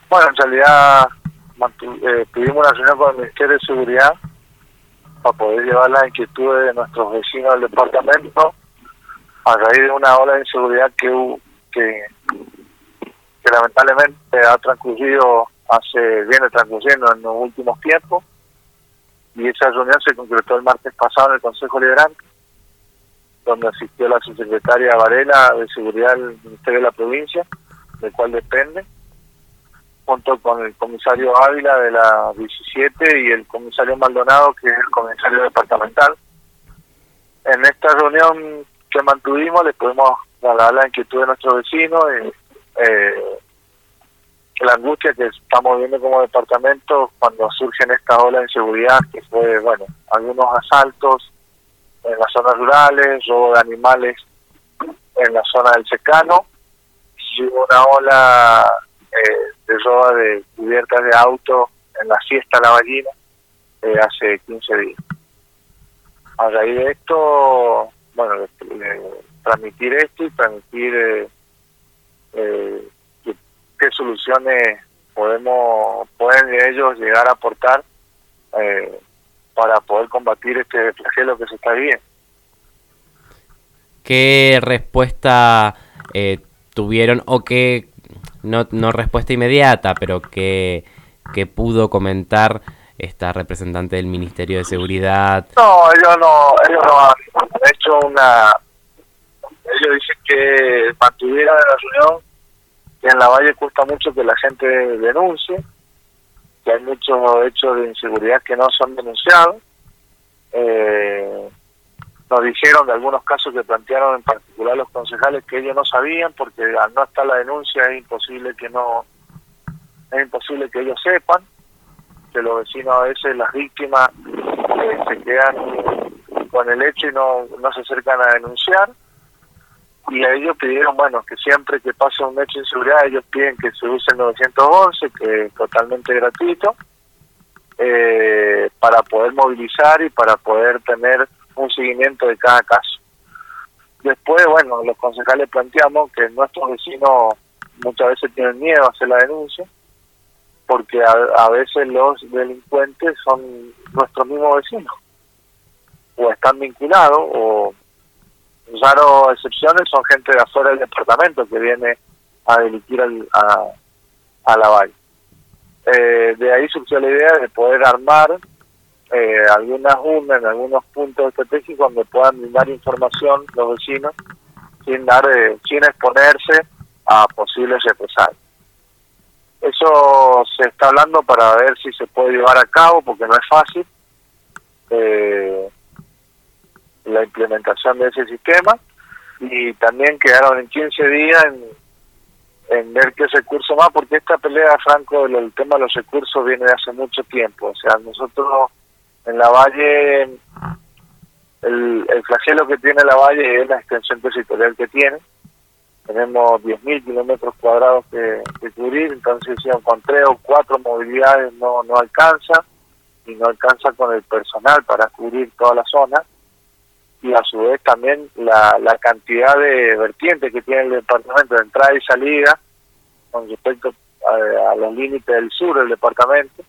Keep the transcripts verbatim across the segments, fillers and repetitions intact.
Bueno, en realidad mantu- eh, tuvimos una reunión con el Ministerio de Seguridad para poder llevar las inquietudes de nuestros vecinos del departamento a raíz de una ola de inseguridad que, hu- que, que lamentablemente ha transcurrido, hace viene transcurriendo en los últimos tiempos, y esa reunión se concretó el martes pasado en el Consejo Liberante, donde asistió la subsecretaria Varela de Seguridad del Ministerio de la Provincia, del cual depende, junto con el comisario Ávila de la diecisiete y el comisario Maldonado, que es el comisario departamental. En esta reunión que mantuvimos le pudimos trasladar la inquietud de nuestros vecinos, y, eh, la angustia que estamos viendo como departamento cuando surgen estas olas de inseguridad, que fue, bueno, algunos asaltos en las zonas rurales, robo de animales en la zona del secano, y hubo una ola eh, de robo de cubiertas de auto en la fiesta La Ballina eh, hace quince días. A raíz de esto, bueno, le, le, transmitir esto y transmitir eh, eh, qué, qué soluciones podemos pueden ellos llegar a aportar eh, para poder combatir este flagelo que se está viviendo. ¿Qué respuesta eh, tuvieron o qué, no, no respuesta inmediata, pero que, que pudo comentar esta representante del Ministerio de Seguridad? No, ellos no, ellos no han hecho una, ellos dicen que mantuvieron la reunión, que en la Valle cuesta mucho que la gente denuncie, que hay muchos hechos de inseguridad que no son denunciados. Eh, nos dijeron de algunos casos que plantearon en particular los concejales que ellos no sabían, porque al no estar la denuncia es imposible que no, es imposible que ellos sepan, que los vecinos a veces, las víctimas, eh, se quedan con el hecho y no, no se acercan a denunciar. Y a ellos pidieron, bueno, que siempre que pase un hecho de inseguridad, ellos piden que se use el nueve once, que es totalmente gratuito, eh, para poder movilizar y para poder tener un seguimiento de cada caso. Después, bueno, los concejales planteamos que nuestros vecinos muchas veces tienen miedo a hacer la denuncia, porque a, a veces los delincuentes son nuestros mismos vecinos, o están vinculados, o raro excepciones son gente de afuera del departamento que viene a delinquir al, a, a la Valle. Eh, de ahí surgió la idea de poder armar eh, algunas urnas en algunos puntos estratégicos donde puedan brindar información los vecinos sin dar eh, sin exponerse a posibles represalias. Eso se está hablando para ver si se puede llevar a cabo, porque no es fácil eh, la implementación de ese sistema, y también quedaron en quince días en, en ver qué recurso más, porque esta pelea, Franco, el, el tema de los recursos viene de hace mucho tiempo. O sea, nosotros en la Valle, el, el flagelo que tiene la Valle es la extensión territorial que tiene. Tenemos diez mil kilómetros cuadrados que, que cubrir, entonces si con tres o cuatro movilidades no, no alcanza, y no alcanza con el personal para cubrir toda la zona, y a su vez también la, la cantidad de vertientes que tiene el departamento de entrada y salida con respecto a, a los límites del sur del departamento.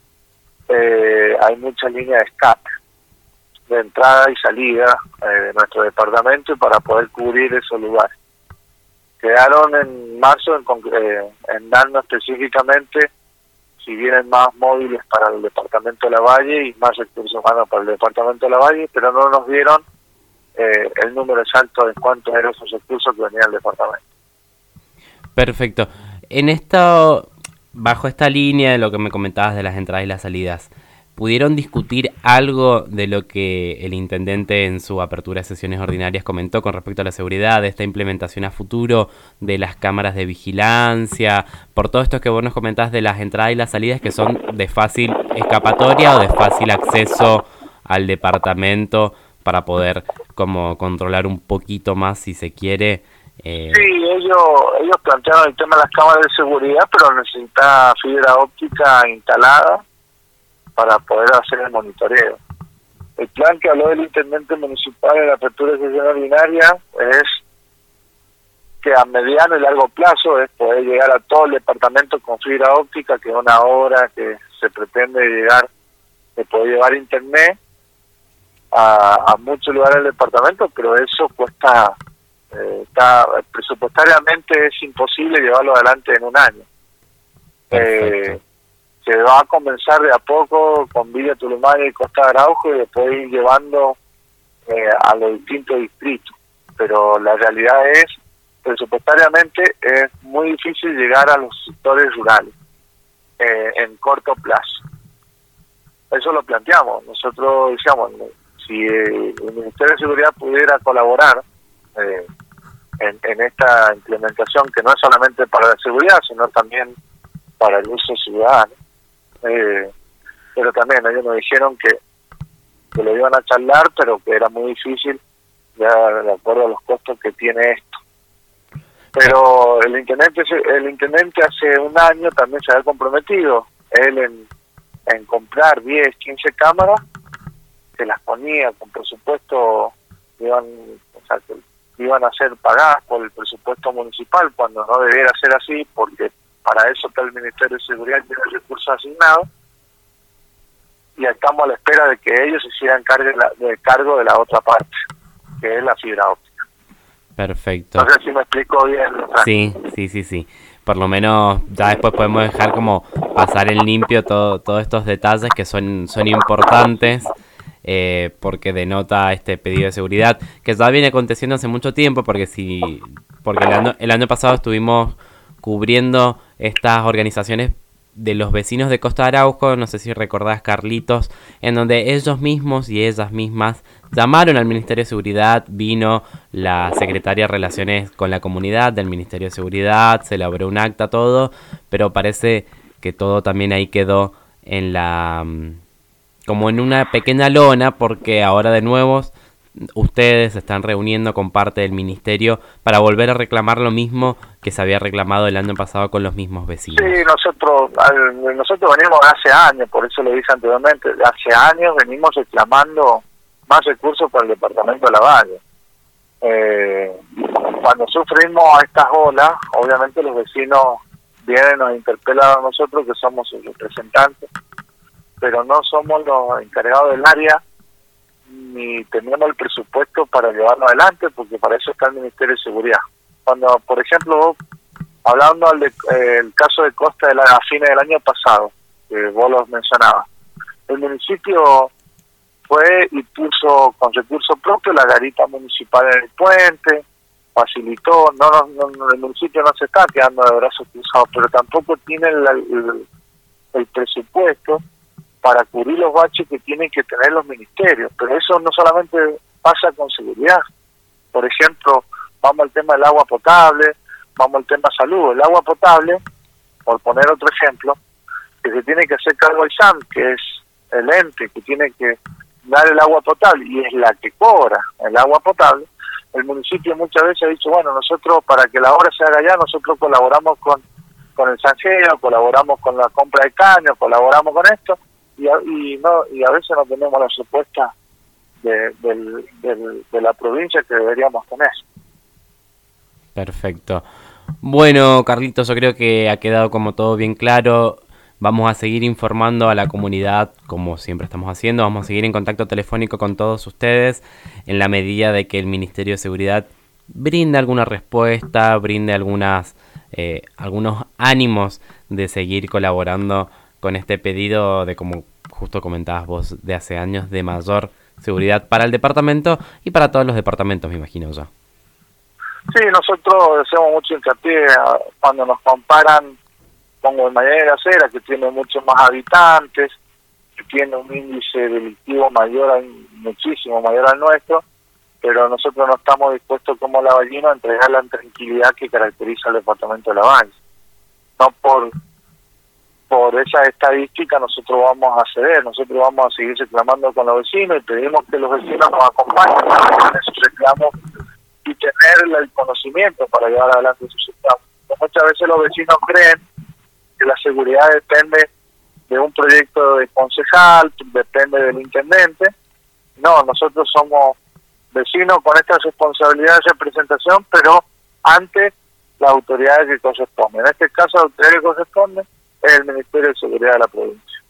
Eh, hay muchas líneas de escape de entrada y salida eh, de nuestro departamento para poder cubrir esos lugares. Quedaron en marzo en, eh, en darnos específicamente si vienen más móviles para el departamento de la Valle y más recursos humanos para el departamento de la Valle, pero no nos dieron eh, el número exacto de cuántos eran esos recursos que venían al departamento. Perfecto. En esto, bajo esta línea de lo que me comentabas de las entradas y las salidas, ¿pudieron discutir algo de lo que el intendente en su apertura de sesiones ordinarias comentó con respecto a la seguridad, de esta implementación a futuro de las cámaras de vigilancia, por todo esto que vos nos comentás de las entradas y las salidas que son de fácil escapatoria o de fácil acceso al departamento para poder como controlar un poquito más, si se quiere? Eh... Sí, ellos, ellos plantearon el tema de las cámaras de seguridad, pero necesita fibra óptica instalada para poder hacer el monitoreo. El plan que habló el intendente municipal en la apertura de sesión ordinaria es que a mediano y largo plazo es poder llegar a todo el departamento con fibra óptica, que es una obra que se pretende llegar, de poder llevar internet a, a muchos lugares del departamento, pero eso cuesta, eh, está presupuestariamente es imposible llevarlo adelante en un año. Eh, se va a comenzar de a poco con Villa Tulumayo y Costa de Araujo y después ir llevando eh, a los distintos distritos, pero la realidad es, presupuestariamente es muy difícil llegar a los sectores rurales eh, en corto plazo. Eso lo planteamos. Nosotros decíamos, si eh, el Ministerio de Seguridad pudiera colaborar eh, en, en esta implementación, que no es solamente para la seguridad, sino también para el uso ciudadano. Eh, pero también ellos nos dijeron que, que lo iban a charlar, pero que era muy difícil, ya de acuerdo a los costos que tiene esto. Pero el intendente el intendente hace un año también se había comprometido, él en, en comprar diez, quince cámaras, que las ponía con presupuesto, iban, o sea, que iban a ser pagadas por el presupuesto municipal, cuando no debiera ser así, porque para eso está el Ministerio de Seguridad y tiene recursos asignados, y estamos a la espera de que ellos se hicieran cargo de, la, de cargo de la otra parte, que es la fibra óptica. Perfecto. No sé si me explico bien. Sí, sí, sí, sí. Por lo menos ya después podemos dejar como pasar en limpio todo, todos estos detalles que son, son importantes, eh, porque denota este pedido de seguridad que ya viene aconteciendo hace mucho tiempo, porque si porque el año, el año pasado estuvimos cubriendo estas organizaciones de los vecinos de Costa de Araujo, no sé si recordás, Carlitos, en donde ellos mismos y ellas mismas llamaron al Ministerio de Seguridad, vino la secretaria de Relaciones con la Comunidad del Ministerio de Seguridad, se elaboró un acta, todo, pero parece que todo también ahí quedó en la como en una pequeña lona, porque ahora de nuevo ustedes se están reuniendo con parte del ministerio para volver a reclamar lo mismo que se había reclamado el año pasado con los mismos vecinos. Sí, nosotros nosotros venimos hace años, por eso lo dije anteriormente, hace años venimos reclamando más recursos para el departamento de Lavalle. Eh, cuando sufrimos a estas olas, obviamente los vecinos vienen, nos interpelan a nosotros, que somos sus representantes, pero no somos los encargados del área, ni tenemos el presupuesto para llevarlo adelante, porque para eso está el Ministerio de Seguridad. Cuando, por ejemplo, hablando del eh, el caso de Costa de la, a fines del año pasado, que vos lo mencionabas, el municipio fue y puso con recursos propios la garita municipal en el puente, facilitó, no, no, no el municipio no se está quedando de brazos cruzados, pero tampoco tiene el, el, el presupuesto para cubrir los baches que tienen que tener los ministerios. Pero eso no solamente pasa con seguridad. Por ejemplo, vamos al tema del agua potable, vamos al tema salud. El agua potable, por poner otro ejemplo, que se tiene que hacer cargo el S A M, que es el ente que tiene que dar el agua potable y es la que cobra el agua potable. El municipio muchas veces ha dicho, bueno, nosotros para que la obra se haga allá, nosotros colaboramos con, con el Sanjeo, colaboramos con la compra de caños, colaboramos con esto, y a, y no y a veces no tenemos la respuesta de, del, del, de la provincia que deberíamos tener. Perfecto. Bueno, Carlitos, yo creo que ha quedado como todo bien claro. Vamos a seguir informando a la comunidad como siempre estamos haciendo. Vamos a seguir en contacto telefónico con todos ustedes en la medida de que el Ministerio de Seguridad brinde alguna respuesta, brinde algunas eh, algunos ánimos de seguir colaborando con este pedido de, como justo comentabas vos, de hace años, de mayor seguridad para el departamento y para todos los departamentos, me imagino yo. Sí, nosotros hacemos mucho hincapié cuando nos comparan con Guaymallén de la Cera, que tiene muchos más habitantes, que tiene un índice delictivo mayor, al, muchísimo mayor al nuestro, pero nosotros no estamos dispuestos como lavallino a entregar la tranquilidad que caracteriza al departamento de Lavalle. No por por esa estadística nosotros vamos a ceder, nosotros vamos a seguir reclamando con los vecinos y pedimos que los vecinos nos acompañen en esos reclamos y tener el conocimiento para llevar adelante sus reclamos. Muchas veces los vecinos creen que la seguridad depende de un proyecto de concejal, depende del intendente. No, nosotros somos vecinos con esta responsabilidad de representación, pero ante la autoridad que corresponde. En este caso, la autoridad que corresponde es el Ministerio de Seguridad de la provincia.